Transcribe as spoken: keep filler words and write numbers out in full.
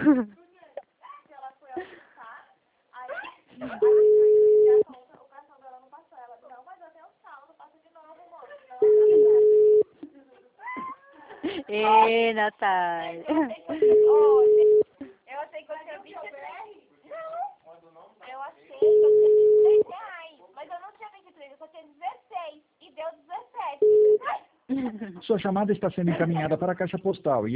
Ela foi almoçar, aí a gente foi pedir a conta, o cartão dela não passou. Ela disse, não, mas eu tenho um saldo, passa de novo, moço. Ê, Natália. Eu achei que eu tinha vinte e três. Não, eu achei que eu tinha vinte e três reais. Mas eu não tinha vinte e três, eu só tinha dezesseis. E deu dezessete. Sua chamada está sendo encaminhada para a caixa postal.